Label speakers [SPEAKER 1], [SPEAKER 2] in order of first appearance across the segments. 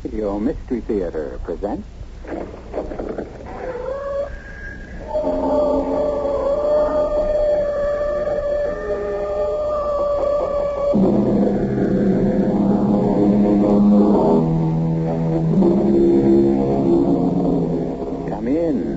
[SPEAKER 1] Radio Mystery Theater presents... Come in.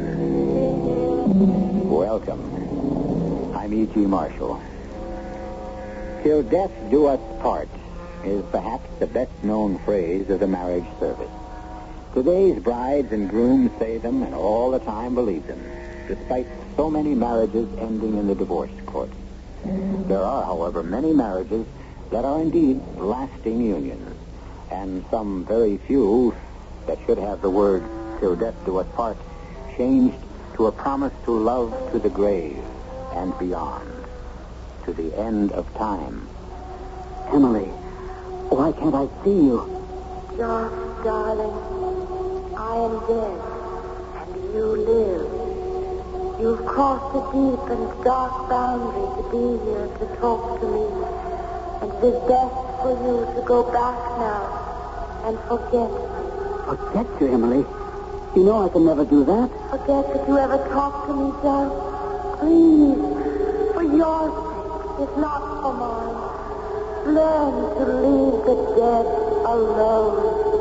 [SPEAKER 1] Welcome. I'm E.G. Marshall. Till death do us part is perhaps the best-known phrase of the marriage service. Today's brides and grooms say them and all the time believe them, despite so many marriages ending in the divorce court. There are, however, many marriages that are indeed lasting unions, and some very few that should have the word "till death do us part" changed to a promise to love to the grave and beyond, to the end of time.
[SPEAKER 2] Emily, why can't I see you?
[SPEAKER 3] Josh, darling, I am dead, and you live. You've crossed a deep and dark boundary to be here to talk to me, and it is best for you to go back now and forget me.
[SPEAKER 2] Forget you, Emily? You know I can never do that.
[SPEAKER 3] Forget that you ever talked to me, Josh. Please, for your sake, if not for mine. Learn to leave the dead alone.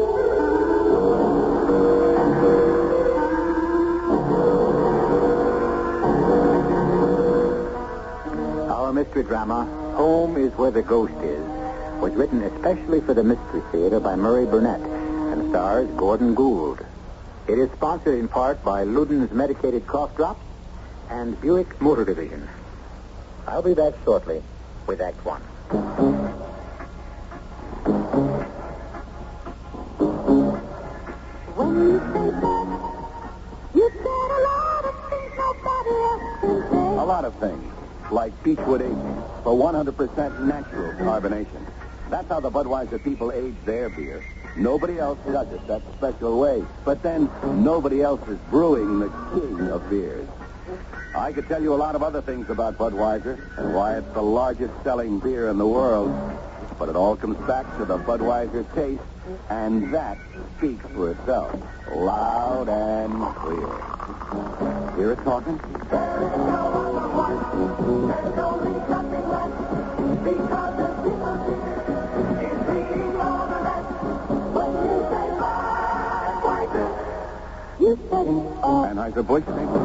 [SPEAKER 1] Our mystery drama, Home is Where the Ghost Is, was written especially for the Mystery Theater by Murray Burnett and stars Gordon Gould. It is sponsored in part by Luden's Medicated Cough Drops and Buick Motor Division. I'll be back shortly with Act One.
[SPEAKER 3] When you say that, you said a lot of things nobody else can say.
[SPEAKER 4] A lot of things, like Beechwood aging for 100% natural carbonation. That's how the Budweiser people age their beer. Nobody else does it that special way. But then, nobody else is brewing the king of beers. I could tell you a lot of other things about Budweiser and why it's the largest selling beer in the world. But it all comes back to the Budweiser taste, and that speaks for itself, loud and clear. Hear it talking?
[SPEAKER 3] You said it all.
[SPEAKER 4] Anheuser-Busch, maybe?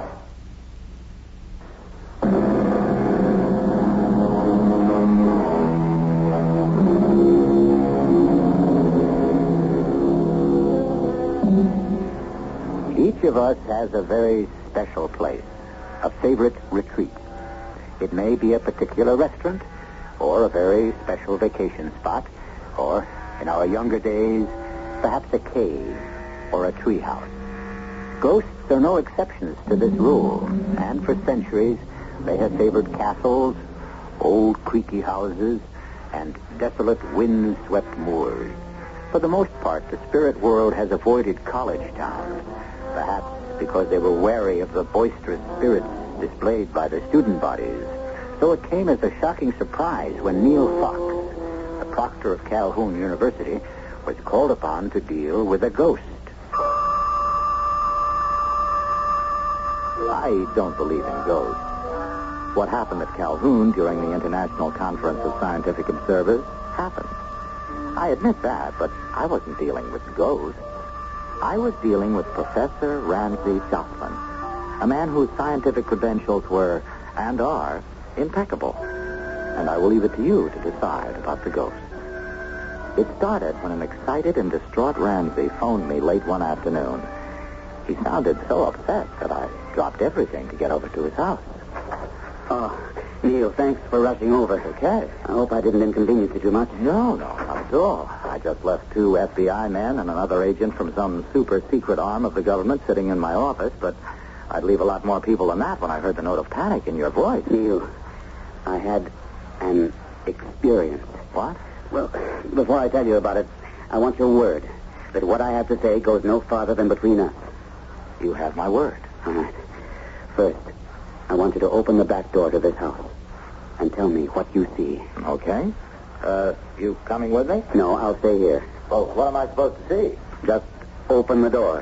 [SPEAKER 1] Each of us has a very special place, a favorite retreat. It may be a particular restaurant, or a very special vacation spot, or, in our younger days, perhaps a cave or a treehouse. Ghosts are no exceptions to this rule, and for centuries they have favored castles, old creaky houses, and desolate wind-swept moors. For the most part, the spirit world has avoided college towns, perhaps because they were wary of the boisterous spirits displayed by the student bodies. So it came as a shocking surprise when Neil Fox, the proctor of Calhoun University, was called upon to deal with a ghost. I don't believe in ghosts. What happened at Calhoun during the International Conference of Scientific Observers happened. I admit that, but I wasn't dealing with ghosts. I was dealing with Professor Ramsey Jocelyn, a man whose scientific credentials were, and are, impeccable. And I will leave it to you to decide about the ghost. It started when an excited and distraught Ramsey phoned me late one afternoon. He sounded so upset that I dropped everything to get over to his house.
[SPEAKER 2] Oh, Neil, thanks for rushing over.
[SPEAKER 1] Okay.
[SPEAKER 2] I hope I didn't inconvenience you too much.
[SPEAKER 1] No, not at all. I just left 2 FBI men and another agent from some super-secret arm of the government sitting in my office, but I'd leave a lot more people than that when I heard the note of panic in your voice.
[SPEAKER 2] Neil, I had an experience.
[SPEAKER 1] What?
[SPEAKER 2] Well, before I tell you about it, I want your word that what I have to say goes no farther than between us.
[SPEAKER 1] You have my word.
[SPEAKER 2] All right. First, I want you to open the back door to this house and tell me what you see.
[SPEAKER 1] Okay. You coming with me?
[SPEAKER 2] No, I'll stay here.
[SPEAKER 1] Well, what am I supposed to see?
[SPEAKER 2] Just open the door.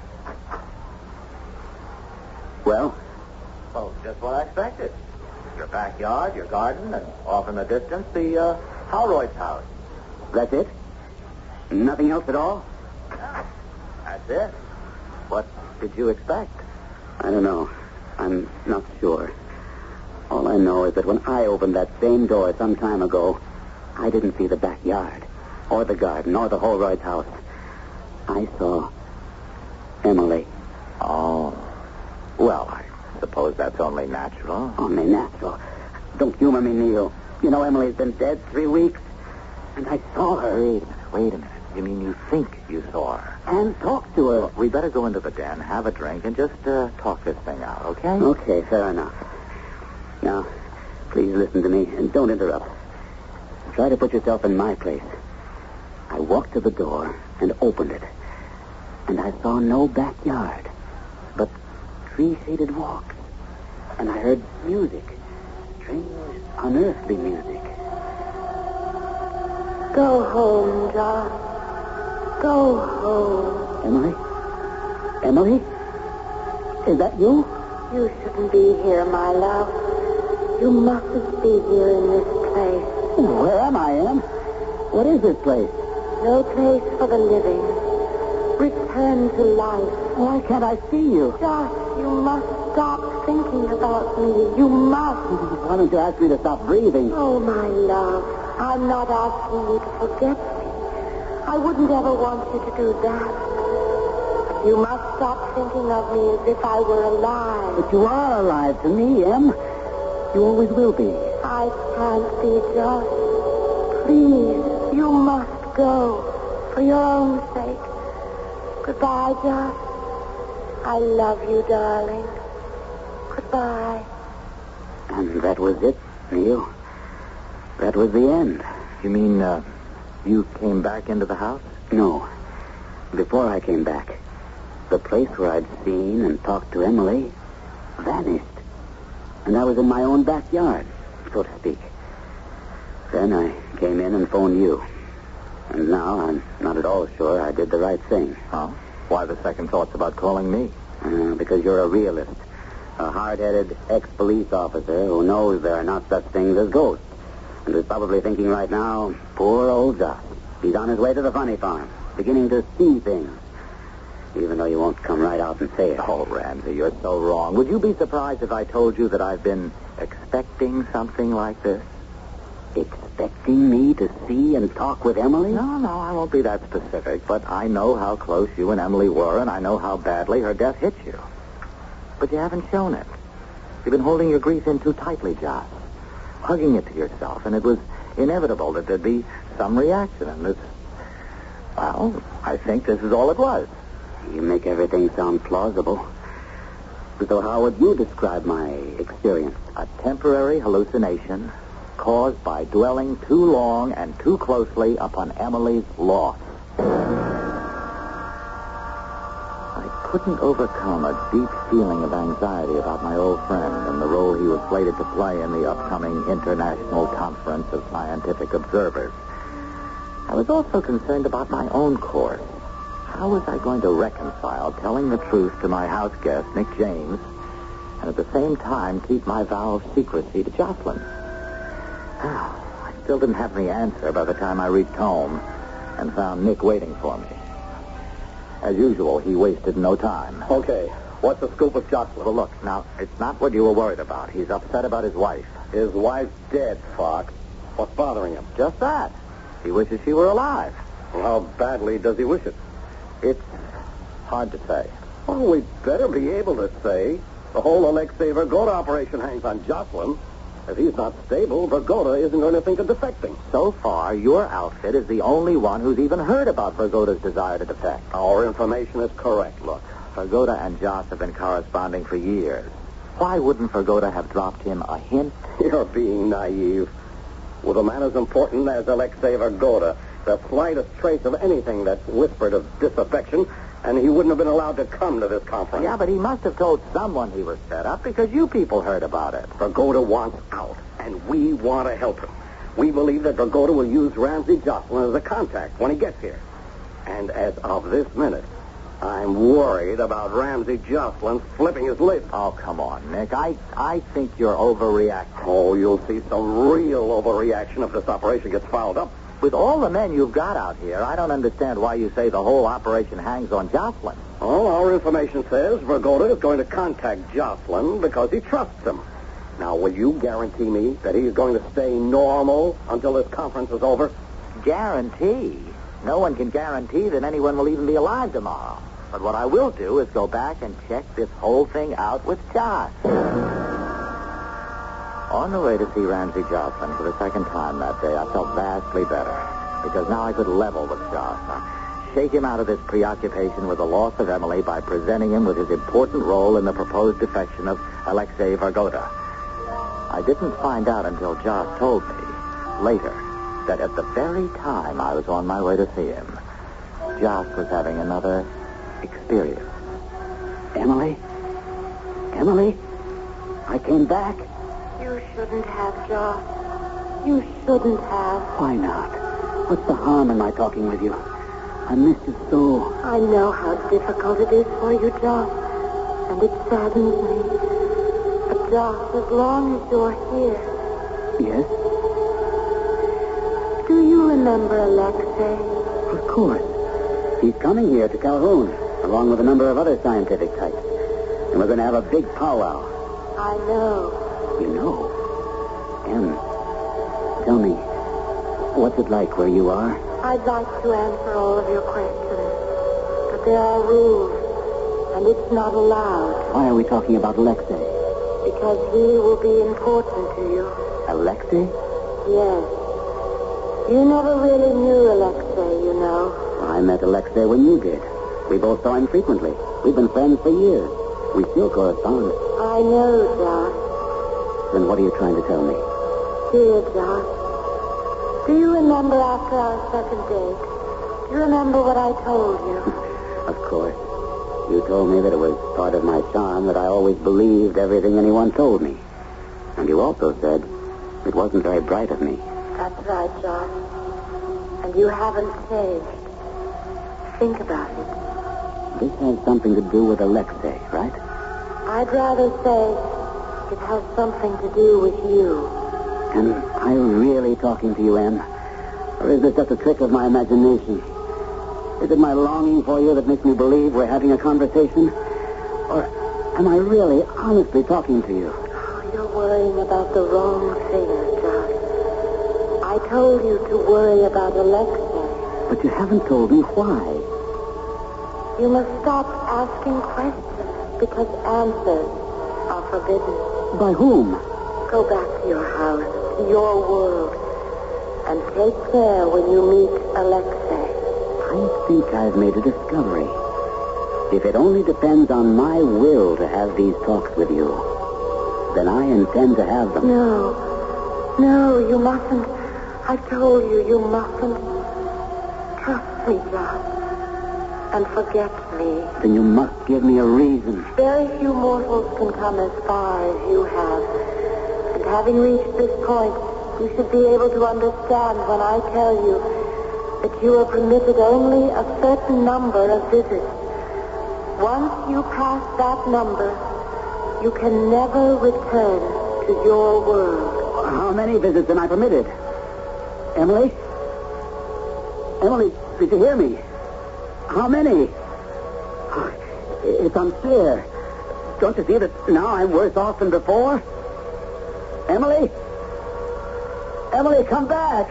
[SPEAKER 2] Well?
[SPEAKER 1] Well, just what I expected. Your backyard, your garden, and off in the distance, the Howroyd's house.
[SPEAKER 2] That's it? Nothing else at all?
[SPEAKER 1] That's it. What did you expect?
[SPEAKER 2] I don't know. I'm not sure. All I know is that when I opened that same door some time ago, I didn't see the backyard, or the garden, or the Holroyd's house. I saw Emily.
[SPEAKER 1] Oh. Well, I suppose that's only natural.
[SPEAKER 2] Only natural. Don't humor me, Neil. You know Emily's been dead 3 weeks, and I saw her.
[SPEAKER 1] Wait a minute. You mean you think you saw her?
[SPEAKER 2] And talked to her.
[SPEAKER 1] Well, we better go into the den, have a drink, and just talk this thing out, okay?
[SPEAKER 2] Okay, fair enough. Now, please listen to me, and don't interrupt. Try to put yourself in my place. I walked to the door and opened it, and I saw no backyard, but tree-shaded walks, and I heard music, strange, unearthly music.
[SPEAKER 3] Go home, John. Go home.
[SPEAKER 2] Emily? Emily? Is that you?
[SPEAKER 3] You shouldn't be here, my love. You mustn't be here in this place.
[SPEAKER 2] Where am I, Em? What is this place?
[SPEAKER 3] No place for the living. Return to life.
[SPEAKER 2] Why can't I see you?
[SPEAKER 3] Josh, you must stop thinking about me. You must.
[SPEAKER 2] Why don't you ask me to stop breathing?
[SPEAKER 3] Oh, my love, I'm not asking you to forget me. I wouldn't ever want you to do that. But you must stop thinking of me as if I were alive.
[SPEAKER 2] But you are alive to me, Em. You always will be.
[SPEAKER 3] I can't be, Josh. Please, you must go. For your own sake. Goodbye, Josh. I love you, darling. Goodbye.
[SPEAKER 2] And that was it, Neil. That was the end.
[SPEAKER 1] You mean, you came back into the house?
[SPEAKER 2] No. Before I came back, the place where I'd seen and talked to Emily vanished. And I was in my own backyard, so to speak. Then I came in and phoned you. And now I'm not at all sure I did the right thing.
[SPEAKER 1] Huh? Why the second thoughts about calling me?
[SPEAKER 2] Because you're a realist. A hard-headed ex-police officer who knows there are not such things as ghosts. And is probably thinking right now, poor old Josh. He's on his way to the funny farm, beginning to see things. Even though you won't come right out and say it.
[SPEAKER 1] Oh, Ramsey, you're so wrong. Would you be surprised if I told you that I've been expecting something like this?
[SPEAKER 2] Expecting me to see and talk with Emily?
[SPEAKER 1] No, I won't be that specific, but I know how close you and Emily were, and I know how badly her death hit you. But you haven't shown it. You've been holding your grief in too tightly, Josh. Hugging it to yourself, and it was inevitable that there'd be some reaction, and this... Well, I think this is all it was.
[SPEAKER 2] You make everything sound plausible. So how would you describe my experience?
[SPEAKER 1] A temporary hallucination caused by dwelling too long and too closely upon Emily's loss. I couldn't overcome a deep feeling of anxiety about my old friend and the role he was slated to play in the upcoming International Conference of Scientific Observers. I was also concerned about my own course. How was I going to reconcile telling the truth to my house guest, Nick James, and at the same time keep my vow of secrecy to Jocelyn? I still didn't have the answer by the time I reached home and found Nick waiting for me. As usual, he wasted no time.
[SPEAKER 4] Okay, what's the scoop with Jocelyn?
[SPEAKER 1] Well, look, now, it's not what you were worried about. He's upset about his wife.
[SPEAKER 4] His wife's dead, Fox. What's bothering him?
[SPEAKER 1] Just that. He wishes she were alive.
[SPEAKER 4] Well, how badly does he wish it?
[SPEAKER 1] It's hard to say.
[SPEAKER 4] Well, we'd better be able to say. The whole Alexei Vergoda operation hangs on Jocelyn. If he's not stable, Vergoda isn't going to think of defecting.
[SPEAKER 1] So far, your outfit is the only one who's even heard about Vergoda's desire to defect.
[SPEAKER 4] Our information is correct.
[SPEAKER 1] Look, Vergoda and Joss have been corresponding for years. Why wouldn't Vergoda have dropped him a hint?
[SPEAKER 4] You're being naive. With a man as important as Alexei Vergoda, the slightest trace of anything that whispered of disaffection, and he wouldn't have been allowed to come to this conference.
[SPEAKER 1] Yeah, but he must have told someone he was set up because you people heard about it.
[SPEAKER 4] Vergoda wants out, and we want to help him.
[SPEAKER 5] We believe that Dragotta will use Ramsey Jocelyn as a contact when he gets here. And as of this minute, I'm worried about Ramsey Jocelyn flipping his lid.
[SPEAKER 1] Oh, come on, Nick. I think you're overreacting.
[SPEAKER 5] Oh, you'll see some real overreaction if this operation gets fouled up.
[SPEAKER 1] With all the men you've got out here, I don't understand why you say the whole operation hangs on Jocelyn.
[SPEAKER 5] All our information says Dragotta is going to contact Jocelyn because he trusts him. Now, will you guarantee me that he's going to stay normal until this conference is over?
[SPEAKER 1] Guarantee? No one can guarantee that anyone will even be alive tomorrow. But what I will do is go back and check this whole thing out with Josh. On the way to see Ramsey Jocelyn for the second time that day, I felt vastly better, because now I could level with Josh. Shake him out of this preoccupation with the loss of Emily by presenting him with his important role in the proposed defection of Alexei Vargota. I didn't find out until Josh told me later that at the very time I was on my way to see him, Josh was having another experience.
[SPEAKER 2] Emily? Emily? I came back.
[SPEAKER 3] You shouldn't have, Josh. You shouldn't have.
[SPEAKER 2] Why not? What's the harm in my talking with you? I missed you so.
[SPEAKER 3] I know how difficult it is for you, Josh, and it saddens me. But, Josh, as long as you're here...
[SPEAKER 2] Yes?
[SPEAKER 3] Do you remember Alexei?
[SPEAKER 2] Of course. He's coming here to Calhoun, along with a number of other scientific types. And we're going to have a big powwow.
[SPEAKER 3] I know.
[SPEAKER 2] You know? Em, tell me, what's it like where you are?
[SPEAKER 3] I'd like to answer all of your questions, but there are rules, and it's not allowed.
[SPEAKER 2] Why are we talking about Alexei?
[SPEAKER 3] Because he will be important to you.
[SPEAKER 2] Alexei?
[SPEAKER 3] Yes. You never really knew Alexei, you know.
[SPEAKER 2] I met Alexei when you did. We both saw him frequently. We've been friends for years. We still correspond.
[SPEAKER 3] I know, Josh.
[SPEAKER 2] Then what are you trying to tell me?
[SPEAKER 3] Dear Josh, do you remember after our second date? Do you remember what I told you?
[SPEAKER 2] Of course. You told me that it was part of my charm that I always believed everything anyone told me. And you also said it wasn't very bright of me.
[SPEAKER 3] That's right, Josh. And you haven't changed. Think about it.
[SPEAKER 2] This has something to do with Alexei, right?
[SPEAKER 3] I'd rather say it has something to do with you.
[SPEAKER 2] Am I really talking to you, Em? Or is this just a trick of my imagination? Is it my longing for you that makes me believe we're having a conversation? Or am I really, honestly talking to you?
[SPEAKER 3] Oh, you're worrying about the wrong thing, Josh. I told you to worry about Alexei.
[SPEAKER 2] But you haven't told me why.
[SPEAKER 3] You must stop asking questions, because answers are forbidden.
[SPEAKER 2] By whom?
[SPEAKER 3] Go back to your house, to your world, and take care when you meet Alexei.
[SPEAKER 2] I think I've made a discovery. If it only depends on my will to have these talks with you, then I intend to have them.
[SPEAKER 3] No, you mustn't. I told you, you mustn't. Trust me, Josh, and forget me.
[SPEAKER 2] Then you must give me a reason.
[SPEAKER 3] Very few mortals can come as far as you have. And having reached this point, you should be able to understand when I tell you that you are permitted only a certain number of visits. Once you pass that number, you can never return to your world.
[SPEAKER 2] How many visits am I permitted? Emily? Emily, did you hear me? How many? It's unfair. Don't you see that now I'm worse off than before? Emily? Emily, come back!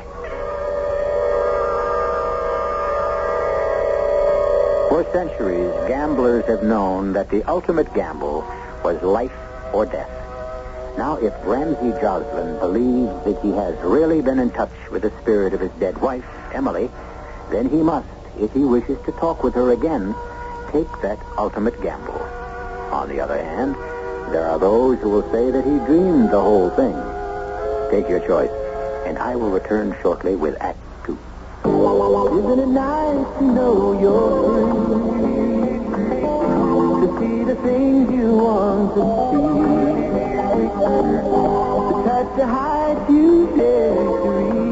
[SPEAKER 1] For centuries, gamblers have known that the ultimate gamble was life or death. Now, if Ramsey Jocelyn believes that he has really been in touch with the spirit of his dead wife, Emily, then he must, if he wishes to talk with her again, take that ultimate gamble. On the other hand, there are those who will say that he dreamed the whole thing. Take your choice, and I will return shortly with Act 2.
[SPEAKER 6] Isn't it nice to know you're free? To see the things you want to see. The touch of heights you dare to reach.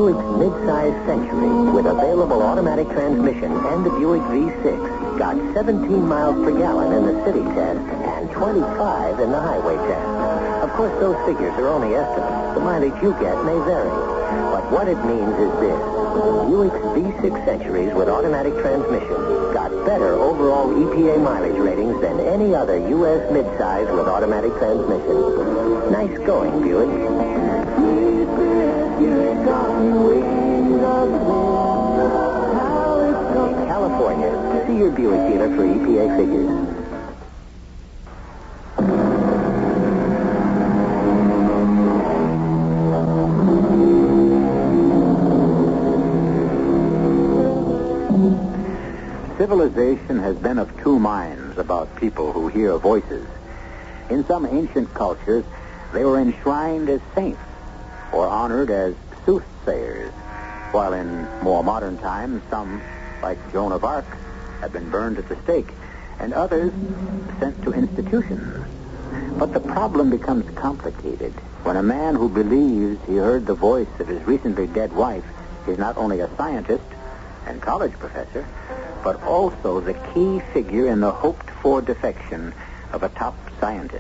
[SPEAKER 7] Buick's mid-size Century with available automatic transmission and the Buick V6 got 17 miles per gallon in the city test and 25 in the highway test. Of course, those figures are only estimates. The mileage you get may vary. But what it means is this. Buick's V6 Centuries with automatic transmission got better overall EPA mileage ratings than any other U.S. midsize with automatic transmission. Nice going, Buick. In California, see your Buick dealer for EPA figures.
[SPEAKER 1] Civilization has been of two minds about people who hear voices. In some ancient cultures, they were enshrined as saints or honored as soothsayers, while in more modern times, some, like Joan of Arc, have been burned at the stake, and others sent to institutions. But the problem becomes complicated when a man who believes he heard the voice of his recently dead wife is not only a scientist and college professor, but also the key figure in the hoped-for defection of a top scientist.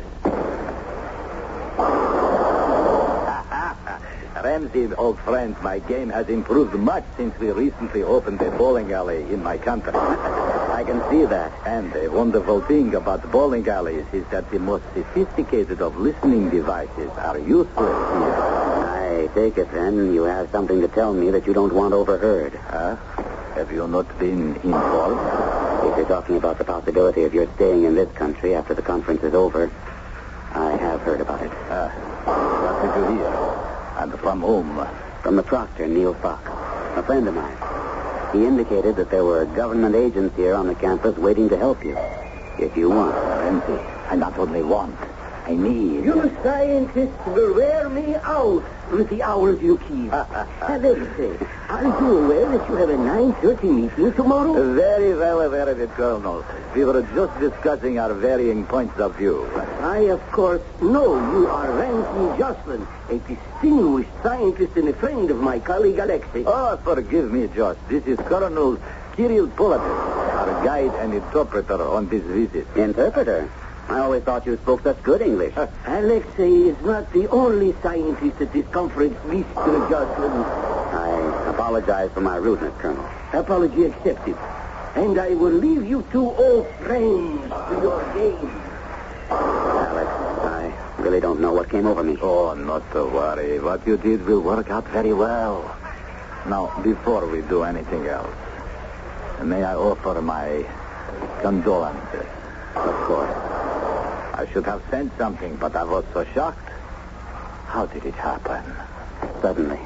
[SPEAKER 5] Ramsey, old friend, my game has improved much since we recently opened a bowling alley in my country. I can see that. And the wonderful thing about bowling alleys is that the most sophisticated of listening devices are useless here.
[SPEAKER 2] I take it, then, you have something to tell me that you don't want overheard.
[SPEAKER 5] Huh? Have you not been informed?
[SPEAKER 2] If you're talking about the possibility of your staying in this country after the conference is over, I have heard about it.
[SPEAKER 5] What did you hear? And from whom?
[SPEAKER 2] From the proctor, Neil Fox, a friend of mine. He indicated that there were government agents here on the campus waiting to help you, if you want.
[SPEAKER 1] Ramsey, I not only want, I need.
[SPEAKER 6] You scientists will wear me out with the hours you keep. Alexei, are you aware that you have a 9:30 meeting tomorrow?
[SPEAKER 5] Very well aware of it, Colonel. We were just discussing our varying points of view.
[SPEAKER 6] I, of course, know you are Ramsey Jocelyn, a distinguished scientist and a friend of my colleague Alexei.
[SPEAKER 5] Oh, forgive me, Josh. This is Colonel Kirill Polatin, our guide and interpreter on this visit.
[SPEAKER 2] Interpreter? I always thought you spoke such good English.
[SPEAKER 6] Alexei is not the only scientist at this conference, Mr. Jocelyn.
[SPEAKER 2] I apologize for my rudeness, Colonel.
[SPEAKER 6] Apology accepted. And I will leave you two old friends to your game.
[SPEAKER 2] Alex, I really don't know what came over me.
[SPEAKER 5] Oh, not to worry. What you did will work out very well. Now, before we do anything else, may I offer my condolences?
[SPEAKER 2] Of course.
[SPEAKER 5] I should have sent something, but I was so shocked. How did it happen?
[SPEAKER 2] Suddenly.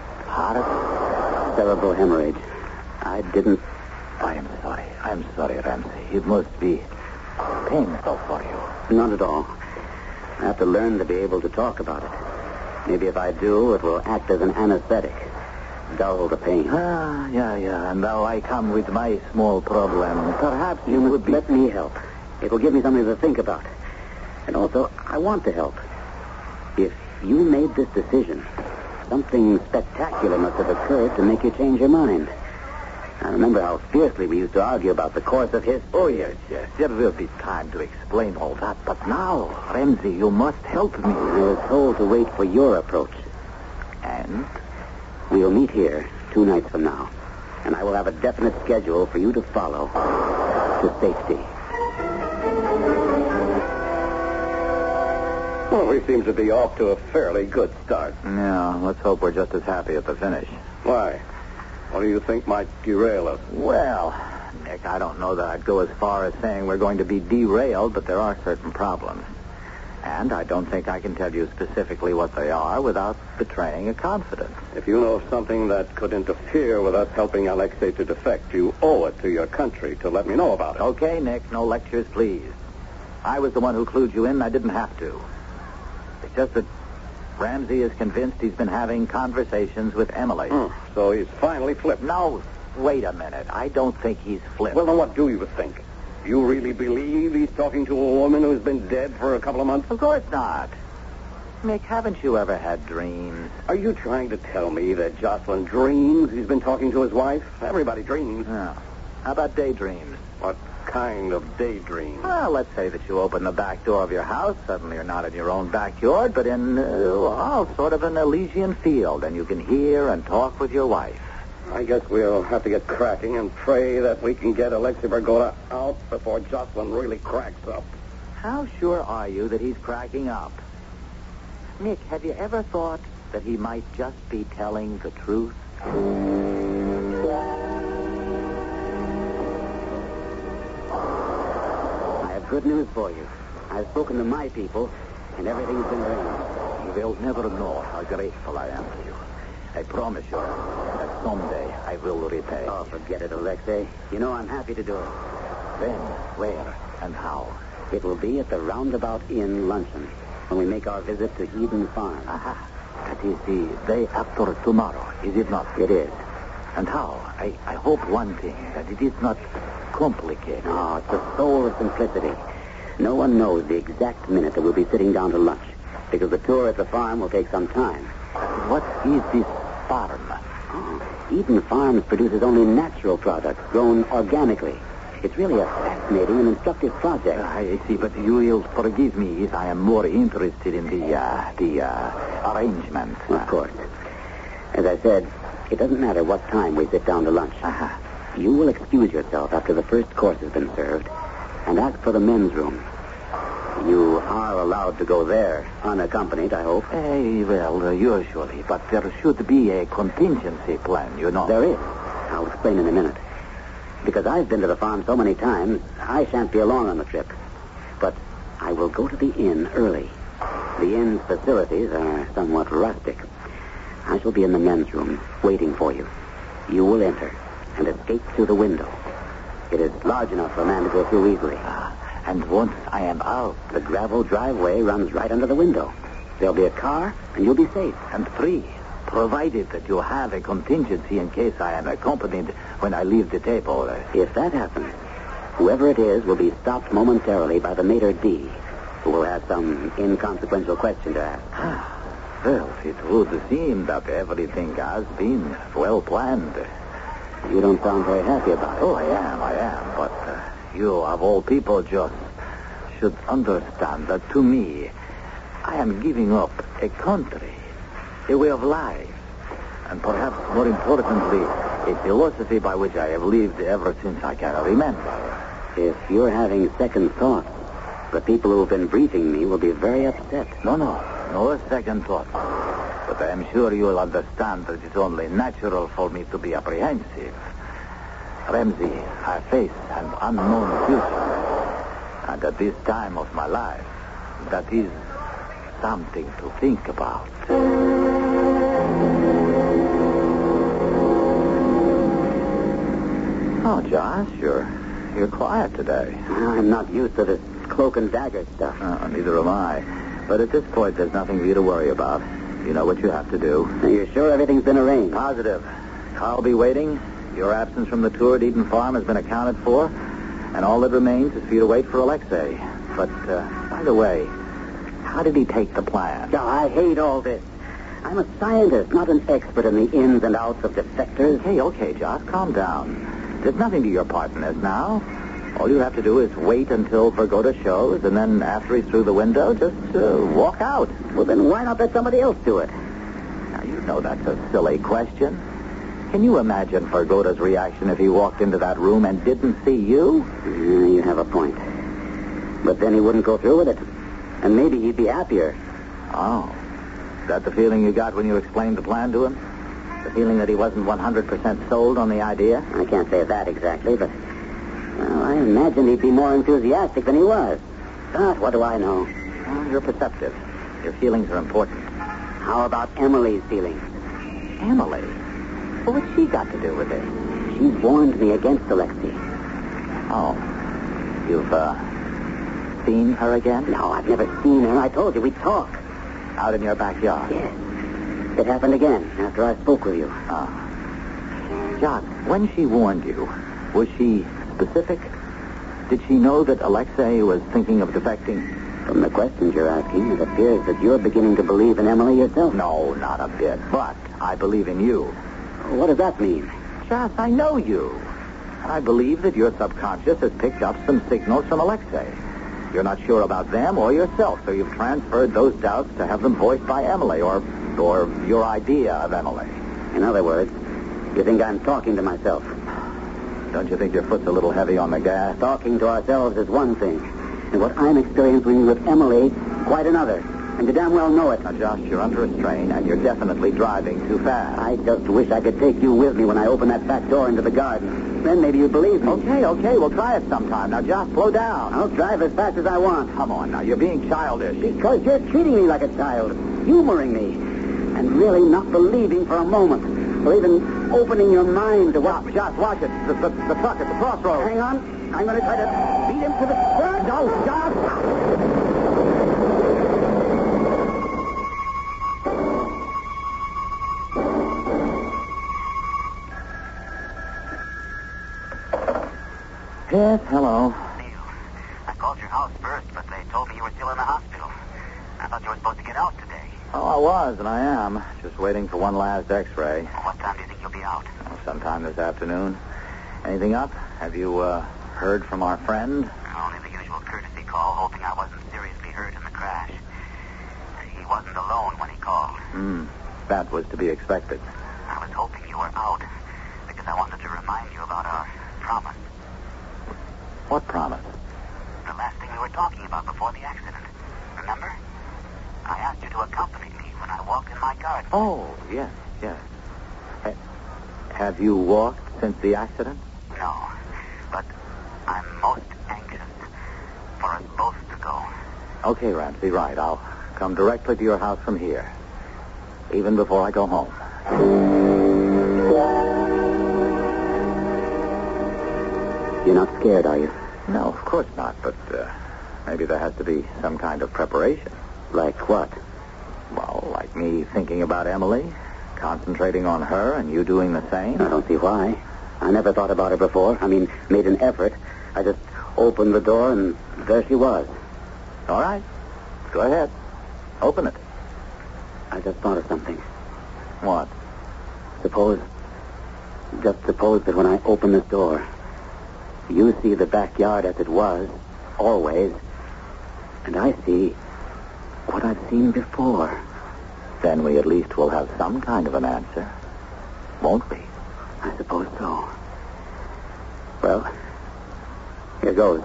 [SPEAKER 5] Heart?
[SPEAKER 2] Cerebral hemorrhage. I didn't...
[SPEAKER 5] I'm sorry, Ramsey. It must be painful for you.
[SPEAKER 2] Not at all. I have to learn to be able to talk about it. Maybe if I do, it will act as an anesthetic. Dull the pain.
[SPEAKER 5] Yeah. And now I come with my small problem. Perhaps you would be...
[SPEAKER 2] Let me help. It will give me something to think about. And also, I want to help. If you made this decision, something spectacular must have occurred to make you change your mind. I remember how fiercely we used to argue about the course of history.
[SPEAKER 5] Oh, yes. There will be time to explain all that. But now, Ramsey, you must help me.
[SPEAKER 2] I was told to wait for your approach.
[SPEAKER 5] And?
[SPEAKER 2] We'll meet here 2 nights from now. And I will have a definite schedule for you to follow to safety.
[SPEAKER 5] Well, we seem to be off to a fairly good start.
[SPEAKER 1] Yeah, let's hope we're just as happy at the finish.
[SPEAKER 5] Why? What do you think might derail us?
[SPEAKER 1] Well, Nick, I don't know that I'd go as far as saying we're going to be derailed, but there are certain problems. And I don't think I can tell you specifically what they are without betraying a confidence.
[SPEAKER 5] If you know of something that could interfere with us helping Alexei to defect, you owe it to your country to let me know about it.
[SPEAKER 1] Okay, Nick, no lectures, please. I was the one who clued you in, and I didn't have to. It's just that Ramsey is convinced he's been having conversations with Emily.
[SPEAKER 5] So he's finally flipped.
[SPEAKER 1] No, wait a minute. I don't think he's flipped.
[SPEAKER 5] Well, then what do you think? You really believe he's talking to a woman who's been dead for a couple of months?
[SPEAKER 1] Of course not.
[SPEAKER 5] Mick, haven't you ever had dreams?
[SPEAKER 2] Are you trying to tell me that Jocelyn dreams he's been talking to his wife? Everybody dreams.
[SPEAKER 5] Oh. How about daydreams?
[SPEAKER 2] What kind of daydream?
[SPEAKER 5] Well, let's say that you open the back door of your house. Suddenly you're not in your own backyard, but in, sort of an Elysian field, and you can hear and talk with your wife.
[SPEAKER 2] I guess we'll have to get cracking and pray that we can get Alexei Vergoda out before Jocelyn really cracks up.
[SPEAKER 5] How sure are you that he's cracking up? Nick, have you ever thought that he might just be telling the truth?
[SPEAKER 2] I have good news for you. I've spoken to my people, and everything's been arranged.
[SPEAKER 5] You will never know how grateful I am to you. I promise you that someday I will repay.
[SPEAKER 2] Oh, forget it, Alexei. You know I'm happy to do it.
[SPEAKER 5] When, where, and how?
[SPEAKER 2] It will be at the Roundabout Inn luncheon when we make our visit to Eden Farm.
[SPEAKER 5] Aha. That is the day after tomorrow, is it not?
[SPEAKER 2] It is.
[SPEAKER 5] And how? I hope one thing, that it is not complicated.
[SPEAKER 2] Oh, it's the soul of simplicity. No one knows the exact minute that we'll be sitting down to lunch, because the tour at the farm will take some time.
[SPEAKER 5] What is this farm?
[SPEAKER 2] Oh, Eden Farms produces only natural products grown organically. It's really a fascinating and instructive project.
[SPEAKER 5] I see, but you will forgive me if I am more interested in the arrangement.
[SPEAKER 2] Of course. As I said, it doesn't matter what time we sit down to lunch.
[SPEAKER 5] Uh-huh.
[SPEAKER 2] You will excuse yourself after the first course has been served and ask for the men's room. You are allowed to go there, unaccompanied, I hope.
[SPEAKER 5] Well, usually, but there should be a contingency plan, you know.
[SPEAKER 2] There is. I'll explain in a minute. Because I've been to the farm so many times, I shan't be along on the trip. But I will go to the inn early. The inn's facilities are somewhat rustic. I shall be in the men's room, waiting for you. You will enter and escape through the window. It is large enough for a man to go through easily.
[SPEAKER 5] And once I am out,
[SPEAKER 2] the gravel driveway runs right under the window. There'll be a car, and you'll be safe.
[SPEAKER 5] And free, provided that you have a contingency in case I am accompanied when I leave the table.
[SPEAKER 2] If that happens, whoever it is will be stopped momentarily by the maitre d', who will have some inconsequential question to ask.
[SPEAKER 5] Well, it would seem that everything has been well planned.
[SPEAKER 2] You don't sound very happy about it.
[SPEAKER 5] Oh, I am. But you, of all people, just should understand that to me, I am giving up a country, a way of life, and perhaps more importantly, a philosophy by which I have lived ever since I can remember.
[SPEAKER 2] If you're having second thoughts, the people who have been briefing me will be very upset.
[SPEAKER 5] No second thoughts. But I am sure you'll understand that it's only natural for me to be apprehensive. Ramsey, I face an unknown future. And at this time of my life, that is something to think about. Oh, Josh, you're quiet today.
[SPEAKER 2] I'm not used to this cloak and dagger stuff.
[SPEAKER 5] Neither am I. But at this point, there's nothing for you to worry about. You know what you have to do.
[SPEAKER 2] Are you sure everything's been arranged?
[SPEAKER 5] Positive. I'll be waiting. Your absence from the tour at Eden Farm has been accounted for. And all that remains is for you to wait for Alexei. But, by the way, how did he take the plan?
[SPEAKER 2] Oh, I hate all this. I'm a scientist, not an expert in the ins and outs of defectors.
[SPEAKER 5] Okay, Josh, calm down. There's nothing to your part in this now. All you have to do is wait until Vergoda shows, and then after he's through the window, just walk out.
[SPEAKER 2] Well, then why not let somebody else do it?
[SPEAKER 5] Now, you know that's a silly question. Can you imagine Vergoda's reaction if he walked into that room and didn't see you?
[SPEAKER 2] You have a point. But then he wouldn't go through with it. And maybe he'd be happier.
[SPEAKER 5] Oh. Is that the feeling you got when you explained the plan to him? The feeling that he wasn't 100% sold on the idea?
[SPEAKER 2] I can't say that exactly, but... Well, I imagined he'd be more enthusiastic than he was. But what do I know?
[SPEAKER 5] Well, you're perceptive. Your feelings are important.
[SPEAKER 2] How about Emily's feelings?
[SPEAKER 5] Emily? Well, what's she got to do with it?
[SPEAKER 2] She's warned me against Alexei.
[SPEAKER 5] Oh. You've, seen her again?
[SPEAKER 2] No, I've never seen her. I told you we'd talk.
[SPEAKER 5] Out in your backyard?
[SPEAKER 2] Yes. It happened again after I spoke with you.
[SPEAKER 5] John, when she warned you, was she specific? Did she know that Alexei was thinking of defecting?
[SPEAKER 2] From the questions you're asking, it appears that you're beginning to believe in Emily yourself.
[SPEAKER 5] No, not a bit. But I believe in you.
[SPEAKER 2] What does that mean?
[SPEAKER 5] Joss, I know you. And I believe that your subconscious has picked up some signals from Alexei. You're not sure about them or yourself, so you've transferred those doubts to have them voiced by Emily or your idea of Emily.
[SPEAKER 2] In other words, you think I'm talking to myself.
[SPEAKER 5] Don't you think your foot's a little heavy on the gas?
[SPEAKER 2] Talking to ourselves is one thing, and what I'm experiencing with Emily, quite another. And you damn well know it.
[SPEAKER 5] Now, Josh, you're under a strain, and you're definitely driving too fast.
[SPEAKER 2] I just wish I could take you with me when I open that back door into the garden. Then maybe you'd believe me.
[SPEAKER 5] Okay, we'll try it sometime. Now, Josh, slow down.
[SPEAKER 2] I'll drive as fast as I want.
[SPEAKER 5] Come on, now, you're being childish.
[SPEAKER 2] Because you're treating me like a child, humoring me, and really not believing for a moment, or even opening your mind to what...
[SPEAKER 5] Josh, watch it. The truck at the crossroads.
[SPEAKER 2] Hang on. I'm going to try to beat him to the... No, Josh!
[SPEAKER 5] Yes, hello.
[SPEAKER 2] Neil, I called your house first, but they told me you were still in the hospital. I thought you were supposed to get out today.
[SPEAKER 5] Oh, I was, and I am. Just waiting for one last x-ray.
[SPEAKER 2] What time do you think you'll be out?
[SPEAKER 5] Sometime this afternoon. Anything up? Have you, heard from our friend?
[SPEAKER 2] Only the usual courtesy call, hoping I wasn't seriously hurt in the crash. He wasn't alone when he called.
[SPEAKER 5] That was to be expected.
[SPEAKER 2] I was hoping you were out, because I wanted to remind you about our promise.
[SPEAKER 5] What promise?
[SPEAKER 2] The last thing we were talking about before the accident. Remember? I asked you to accompany me when I walked in my garden.
[SPEAKER 5] Oh, yes. Have you walked since the accident?
[SPEAKER 2] No, but I'm most anxious for us both to go.
[SPEAKER 5] Okay, Ramsey, right. I'll come directly to your house from here, even before I go home.
[SPEAKER 2] You're not scared, are you?
[SPEAKER 5] No, of course not, but maybe there has to be some kind of preparation.
[SPEAKER 2] Like what?
[SPEAKER 5] Well, like me thinking about Emily, concentrating on her, and you doing the same.
[SPEAKER 2] I don't see why. I never thought about her before. I mean, made an effort. I just opened the door, and there she was.
[SPEAKER 5] All right. Go ahead. Open it.
[SPEAKER 2] I just thought of something.
[SPEAKER 5] What?
[SPEAKER 2] Suppose that when I open this door, you see the backyard as it was, always, and I see what I've seen before.
[SPEAKER 5] Then we at least will have some kind of an answer, won't we?
[SPEAKER 2] I suppose so. Well, here goes.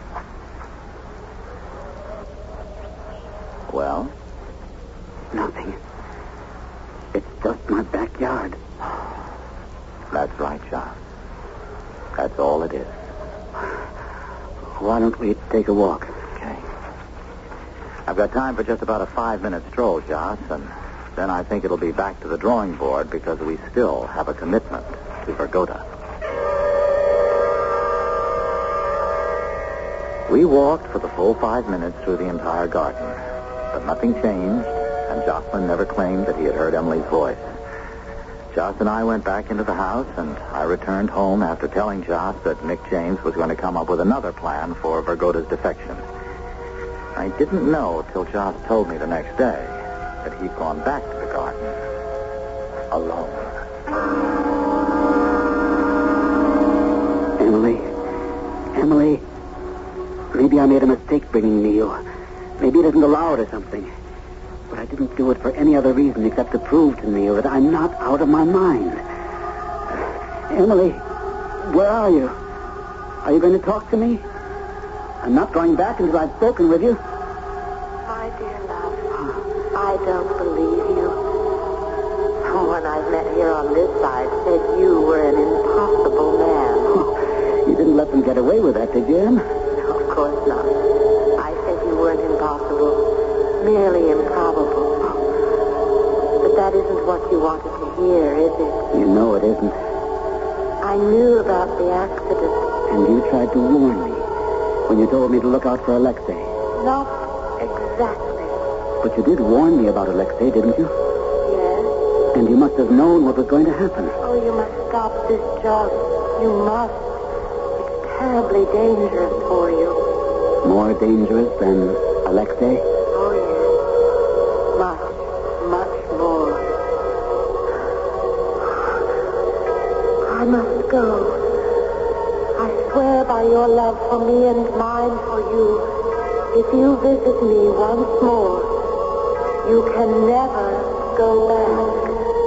[SPEAKER 5] Well?
[SPEAKER 2] Nothing. It's just my backyard.
[SPEAKER 5] That's right, John. That's all it is.
[SPEAKER 2] Why don't we take a walk?
[SPEAKER 5] Okay. I've got time for just about a 5-minute stroll, Joss, and then I think it'll be back to the drawing board because we still have a commitment to Vergoda. We walked for the full 5 minutes through the entire garden, but nothing changed, and Jocelyn never claimed that he had heard Emily's voice. Joss and I went back into the house, and I returned home after telling Joss that Nick James was going to come up with another plan for Vergoda's defection. I didn't know till Joss told me the next day that he'd gone back to the garden alone.
[SPEAKER 2] Emily, maybe I made a mistake bringing Neil. Maybe it isn't allowed or something. But I didn't do it for any other reason except to prove to Neil that I'm not out of my mind. Emily, where are you? Are you going to talk to me? I'm not going back until I've spoken with you.
[SPEAKER 3] My dear love, I don't believe you. Someone I've met here on this side said you were an impossible man.
[SPEAKER 2] Oh, you didn't let them get away with that, did you, Em?
[SPEAKER 3] No, of course not. I said you weren't impossible. Merely improbable. But that isn't what you wanted to hear, is it?
[SPEAKER 2] You know it isn't.
[SPEAKER 3] I knew about the accident.
[SPEAKER 2] And you tried to warn me when you told me to look out for Alexei.
[SPEAKER 3] Not exactly.
[SPEAKER 2] But you did warn me about Alexei, didn't you?
[SPEAKER 3] Yes.
[SPEAKER 2] And you must have known what was going to happen.
[SPEAKER 3] Oh, you must stop this, Joss. You must. It's terribly dangerous for you.
[SPEAKER 2] More dangerous than
[SPEAKER 7] Alexei?
[SPEAKER 3] Oh, yes. Much more. I must go. I swear by your love for me and mine for you, if you visit me once more, you can never go back.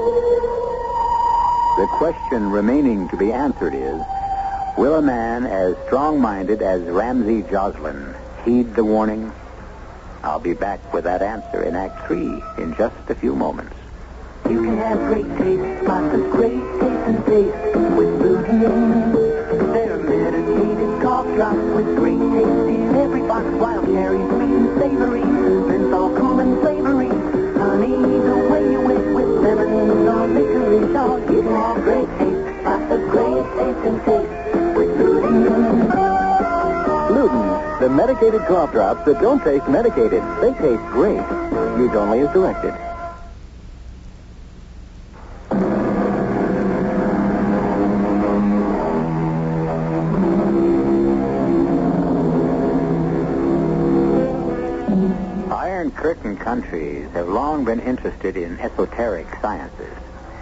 [SPEAKER 1] The question remaining to be answered is, will a man as strong-minded as Ramsey Joslin heed the warning? I'll be back with that answer in Act 3 in just a few moments.
[SPEAKER 6] You can have great taste, lots of great taste and taste with Luden's. They're medicated cough drops with great taste in every box. Wild cherry, sweet and savory, menthol, cool and flavory. Honey, the way you went with lemon or licorice. Oh, you can have great taste, lots of great taste and taste with Luden's.
[SPEAKER 7] Luden's, the medicated cough drops that don't taste medicated. They taste great. Use only as directed.
[SPEAKER 1] Iron Curtain countries have long been interested in esoteric sciences.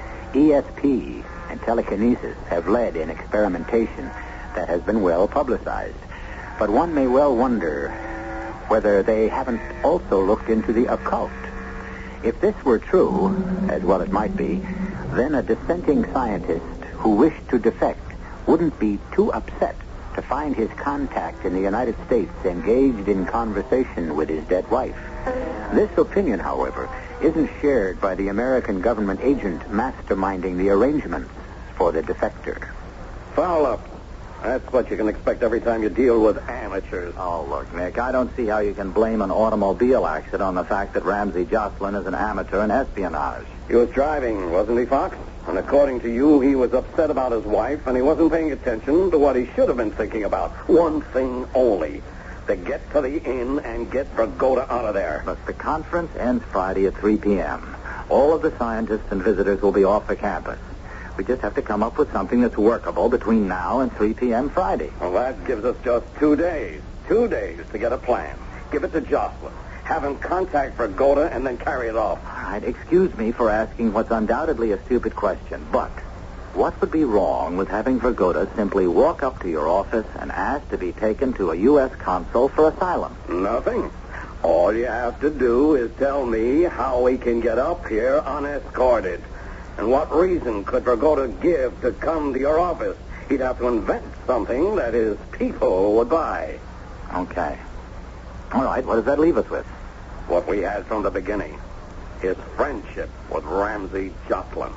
[SPEAKER 1] ESP and telekinesis have led in experimentation that has been well publicized. But one may well wonder whether they haven't also looked into the occult. If this were true, as well it might be, then a dissenting scientist who wished to defect wouldn't be too upset to find his contact in the United States engaged in conversation with his dead wife. This opinion, however, isn't shared by the American government agent masterminding the arrangements for the defector.
[SPEAKER 4] Foul up. That's what you can expect every time you deal with amateurs.
[SPEAKER 5] Oh, look, Nick, I don't see how you can blame an automobile accident on the fact that Ramsey Joslin is an amateur in espionage.
[SPEAKER 4] He was driving, wasn't he, Fox? And according to you, he was upset about his wife, and he wasn't paying attention to what he should have been thinking about. One thing only. To get to the inn and get Vergoda out of there.
[SPEAKER 5] Look, the conference ends Friday at 3 p.m. All of the scientists and visitors will be off the campus. We just have to come up with something that's workable between now and 3 p.m. Friday.
[SPEAKER 4] Well, that gives us just 2 days. 2 days to get a plan. Give it to Jocelyn. Have him contact Vergoda and then carry it off.
[SPEAKER 5] All right, excuse me for asking what's undoubtedly a stupid question, but what would be wrong with having Vergoda simply walk up to your office and ask to be taken to a U.S. consul for asylum?
[SPEAKER 4] Nothing. All you have to do is tell me how he can get up here unescorted. And what reason could Vergoda give to come to your office? He'd have to invent something that his people would buy.
[SPEAKER 5] Okay. All right, what does that leave us with?
[SPEAKER 4] What we had from the beginning. His friendship with Ramsey Joslin.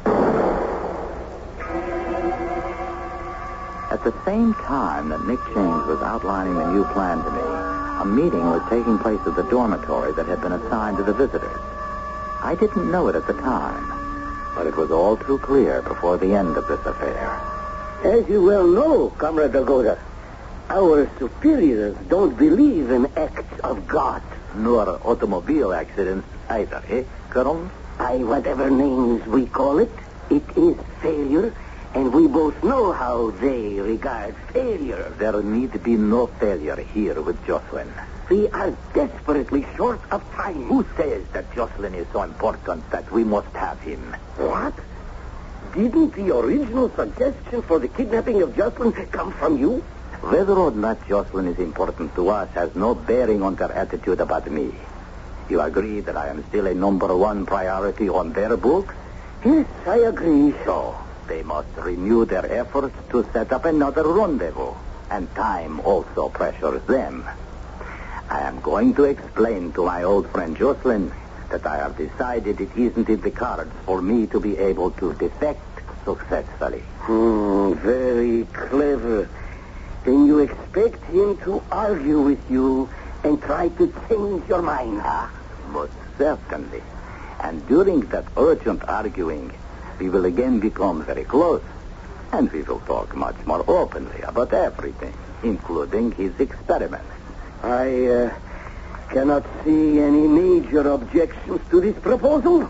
[SPEAKER 5] At the same time that Nick James was outlining the new plan to me, a meeting was taking place at the dormitory that had been assigned to the visitors. I didn't know it at the time, but it was all too clear before the end of this affair.
[SPEAKER 2] As you well know, Comrade Vergoda, our superiors don't believe in acts of God.
[SPEAKER 5] Nor automobile accidents either, eh, Colonel?
[SPEAKER 2] By whatever names we call it, it is failure, and we both know how they regard failure.
[SPEAKER 5] There need be no failure here with Jocelyn.
[SPEAKER 2] We are desperately short of time.
[SPEAKER 5] Who says that Jocelyn is so important that we must have him?
[SPEAKER 2] What? Didn't the original suggestion for the kidnapping of Jocelyn come from you?
[SPEAKER 5] Whether or not Jocelyn is important to us has no bearing on their attitude about me. You agree that I am still a number one priority on their books?
[SPEAKER 2] Yes, I agree.
[SPEAKER 5] So, they must renew their efforts to set up another rendezvous. And time also pressures them. I am going to explain to my old friend Jocelyn that I have decided it isn't in the cards for me to be able to defect successfully.
[SPEAKER 2] Very clever. Then you expect him to argue with you and try to change your mind, huh?
[SPEAKER 5] Most certainly. And during that urgent arguing, we will again become very close. And we will talk much more openly about everything, including his experiments.
[SPEAKER 2] I cannot see any major objections to this proposal.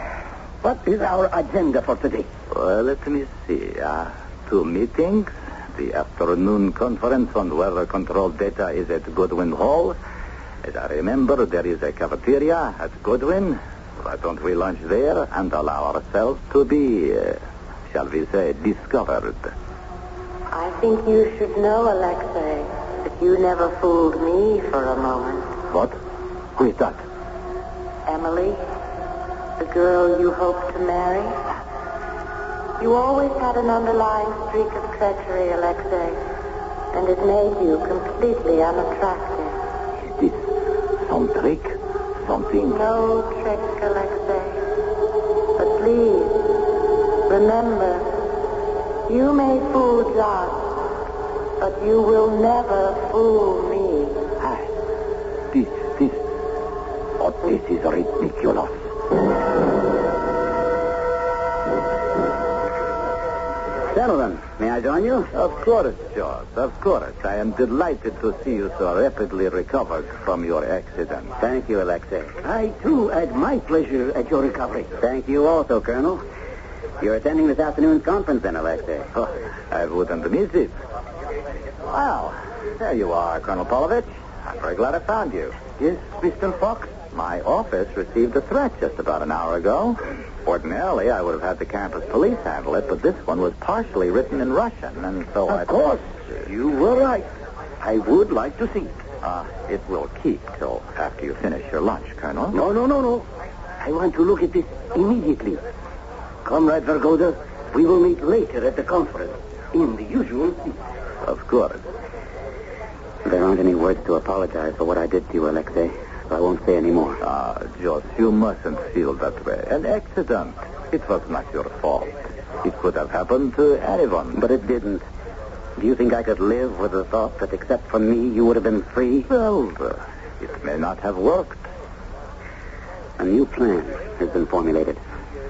[SPEAKER 2] What is our agenda for today?
[SPEAKER 5] Well, let me see. 2 meetings, the afternoon conference on weather control data is at Goodwin Hall. As I remember, there is a cafeteria at Goodwin. Why don't we lunch there and allow ourselves to be, shall we say, discovered?
[SPEAKER 3] I think you should know, Alexei, that you never fooled me for a moment.
[SPEAKER 5] What? Who is that?
[SPEAKER 3] Emily, the girl you hope to marry. You always had an underlying streak of treachery, Alexei, and it made you completely unattractive.
[SPEAKER 5] Is this some trick? Something?
[SPEAKER 3] No trick, Alexei. But please, remember, you may fool Josh, but you will never fool me.
[SPEAKER 5] This is ridiculous.
[SPEAKER 2] Gentlemen, may I join you?
[SPEAKER 5] Of course, George, of course. I am delighted to see you so rapidly recovered from your accident.
[SPEAKER 2] Thank you, Alexei.
[SPEAKER 7] I, too, add my pleasure at your recovery.
[SPEAKER 2] Thank you also, Colonel. You're attending this afternoon's conference then, Alexei.
[SPEAKER 5] Oh, I wouldn't miss it. Well, there you are, Colonel Polovich. I'm very glad I found you.
[SPEAKER 7] Yes, Mr. Fox?
[SPEAKER 5] My office received a threat just about an hour ago. Ordinarily, I would have had the campus police handle it, but this one was partially written in Russian, and so
[SPEAKER 7] Of course. You were right. I would like to see it.
[SPEAKER 5] It will keep till after you finish your lunch, Colonel.
[SPEAKER 7] No. I want to look at this immediately. Comrade Vergoda, we will meet later at the conference, in the usual seat.
[SPEAKER 5] Of course.
[SPEAKER 2] There aren't any words to apologize for what I did to you, Alexei. So I won't say any more.
[SPEAKER 5] Josh, you mustn't feel that way. An accident. It was not your fault. It could have happened to anyone.
[SPEAKER 2] But it didn't. Do you think I could live with the thought that except for me, you would have been free?
[SPEAKER 5] Well, it may not have worked.
[SPEAKER 2] A new plan has been formulated.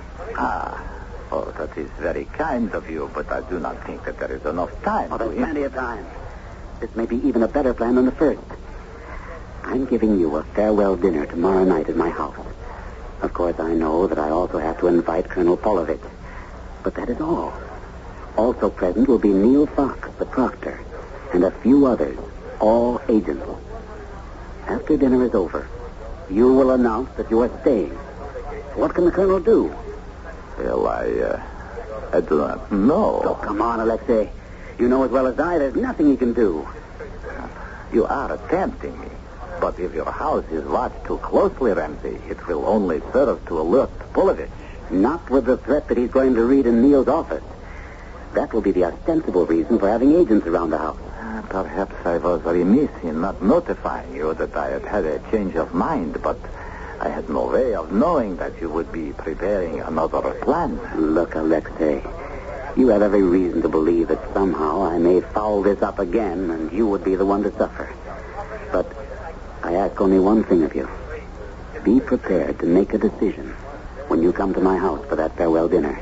[SPEAKER 5] Oh, that is very kind of you, but I do not think that there is enough time.
[SPEAKER 2] Oh, there's plenty of time. This may be even a better plan than the first. I'm giving you a farewell dinner tomorrow night at my house. Of course, I know that I also have to invite Colonel Polovich. But that is all. Also present will be Neil Fox, the proctor, and a few others, all agents. After dinner is over, you will announce that you are staying. What can the colonel do?
[SPEAKER 5] Well, I do not know.
[SPEAKER 2] Oh, come on, Alexei. You know as well as I, there's nothing you can do.
[SPEAKER 5] You are tempting me. But if your house is watched too closely, Ramsey, it will only serve to alert Polovich.
[SPEAKER 2] Not with the threat that he's going to read in Neil's office. That will be the ostensible reason for having agents around the house.
[SPEAKER 5] Perhaps I was remiss in not notifying you that I had had a change of mind, but I had no way of knowing that you would be preparing another plan.
[SPEAKER 2] Look, Alexei, you have every reason to believe that somehow I may foul this up again and you would be the one to suffer. But I ask only one thing of you. Be prepared to make a decision when you come to my house for that farewell dinner.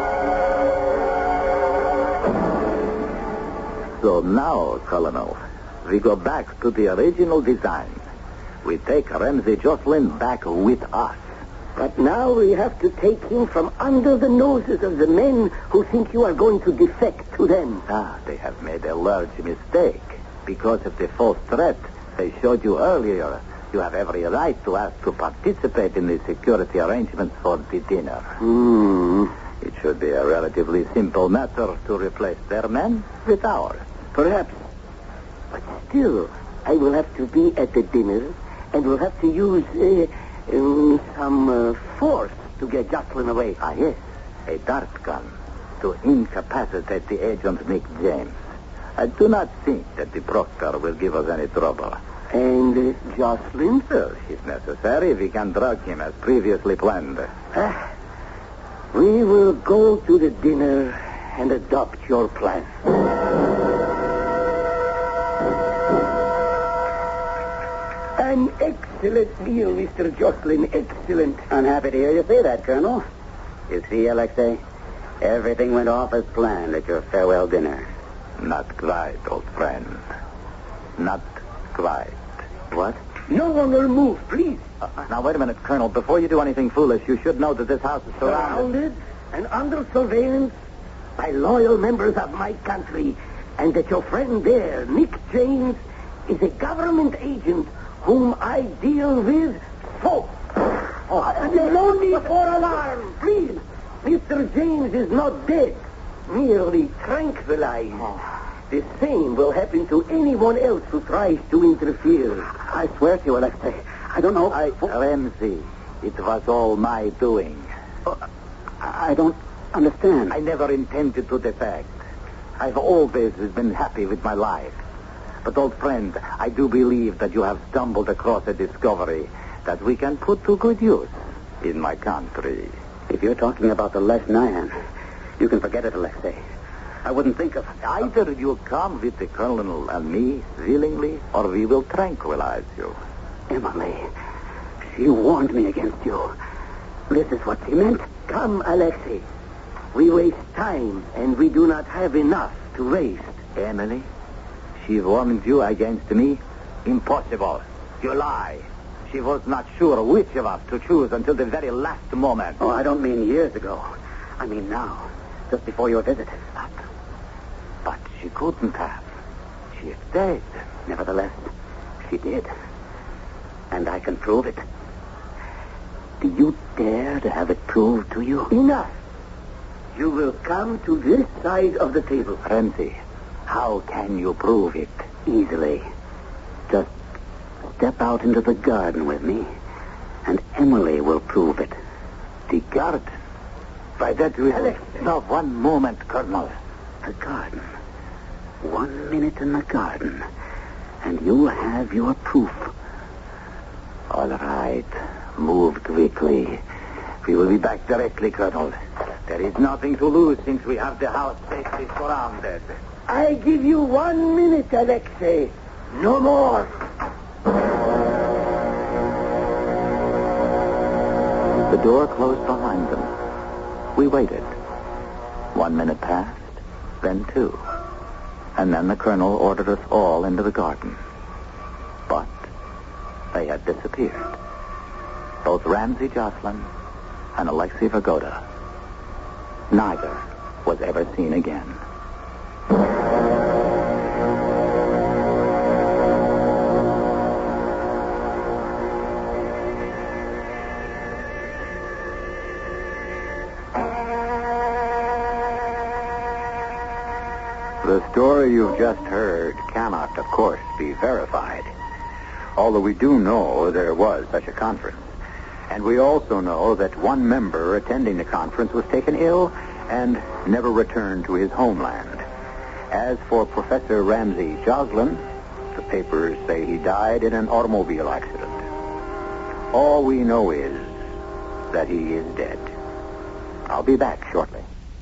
[SPEAKER 5] So now, Colonel, we go back to the original design. We take Ramsey Jocelyn back with us.
[SPEAKER 7] But now we have to take him from under the noses of the men who think you are going to defect to them.
[SPEAKER 5] They have made a large mistake. Because of the false threat they showed you earlier, you have every right to ask to participate in the security arrangements for the dinner. It should be a relatively simple matter to replace their men with ours.
[SPEAKER 7] Perhaps. But still, I will have to be at the dinner and will have to use some force to get Jocelyn away.
[SPEAKER 5] Yes. A dart gun to incapacitate the agent Nick James. I do not think that the proctor will give us any trouble.
[SPEAKER 7] And Jocelyn?
[SPEAKER 5] Well, if necessary, we can drug him as previously planned.
[SPEAKER 7] We will go to the dinner and adopt your plan. An excellent meal, Mr. Jocelyn. Excellent.
[SPEAKER 2] I'm happy to hear you say that, Colonel. You see, Alexei, everything went off as planned at your farewell dinner.
[SPEAKER 5] Not quite, old friend. Not quite.
[SPEAKER 2] What?
[SPEAKER 7] No one will move, please.
[SPEAKER 5] Now, wait a minute, Colonel. Before you do anything foolish, you should know that this house is surrounded.
[SPEAKER 7] And under surveillance by loyal members of my country
[SPEAKER 8] and that your friend there, Nick James, is a government agent whom I deal with so. No need for alarm, please. Mr. James is not dead, merely tranquilized. The same will happen to anyone else who tries to interfere.
[SPEAKER 2] I swear to you, Alexei, I don't know.
[SPEAKER 5] Ramsey, it was all my doing.
[SPEAKER 2] I don't understand.
[SPEAKER 5] I never intended to defect. I've always been happy with my life. But, old friend, I do believe that you have stumbled across a discovery that we can put to good use in my country.
[SPEAKER 2] If you're talking about the lesson I am, you can forget it, Alexei. I wouldn't think of...
[SPEAKER 5] Either you come with the Colonel and me willingly, or we will tranquilize you.
[SPEAKER 2] Emily, she warned me against you. This is what she meant.
[SPEAKER 8] Come, Alexei. We waste time, and we do not have enough to waste.
[SPEAKER 5] Emily, she warned you against me? Impossible. You lie. She was not sure which of us to choose until the very last moment.
[SPEAKER 2] Oh, I don't mean years ago. I mean now, just before your visit.
[SPEAKER 5] But she couldn't have. She is dead.
[SPEAKER 2] Nevertheless, she did. And I can prove it. Do you dare to have it proved to you?
[SPEAKER 8] Enough. You will come to this side of the table.
[SPEAKER 5] Ramsey, how can you prove it?
[SPEAKER 2] Easily. Just step out into the garden with me, and Emily will prove it.
[SPEAKER 5] The garden? By that will...
[SPEAKER 8] Alex.
[SPEAKER 5] No, one moment, Colonel.
[SPEAKER 2] The garden. 1 minute in the garden, and you'll have your proof.
[SPEAKER 5] All right. Move quickly. We will be back directly, Colonel. There is nothing to lose since we have the house safely surrounded.
[SPEAKER 8] I give you 1 minute, Alexei. No more.
[SPEAKER 1] The door closed behind them. We waited. 1 minute passed, then 2. And then the Colonel ordered us all into the garden. But they had disappeared. Both Ramsey Jocelyn and Alexei Vagoda. Neither was ever seen again.
[SPEAKER 4] The story you've just heard cannot, of course, be verified. Although we do know there was such a conference. And we also know that one member attending the conference was taken ill and never returned to his homeland. As for Professor Ramsey Jocelyn, the papers say he died in an automobile accident. All we know is that he is dead. I'll be back shortly.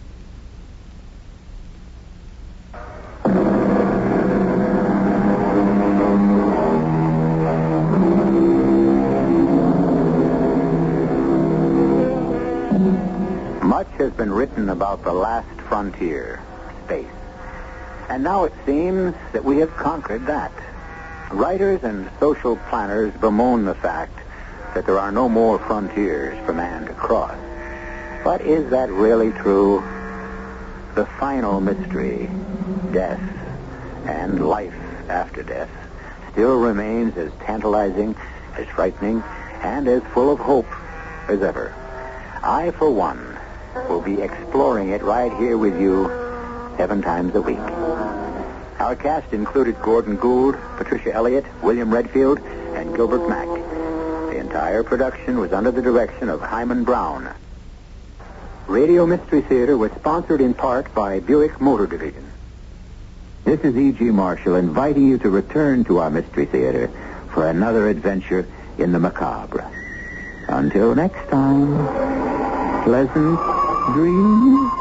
[SPEAKER 4] Much has been written about the last frontier, space. And now it seems that we have conquered that. Writers and social planners bemoan the fact that there are no more frontiers for man to cross. But is that really true? The final mystery, death and life after death, still remains as tantalizing, as frightening, and as full of hope as ever. I, for one, will be exploring it right here with you 7 times a week. Our cast included Gordon Gould, Patricia Elliott, William Redfield, and Gilbert Mack. The entire production was under the direction of Hyman Brown. Radio Mystery Theater was sponsored in part by Buick Motor Division. This is E.G. Marshall inviting you to return to our Mystery Theater for another adventure in the macabre. Until next time, pleasant dreams.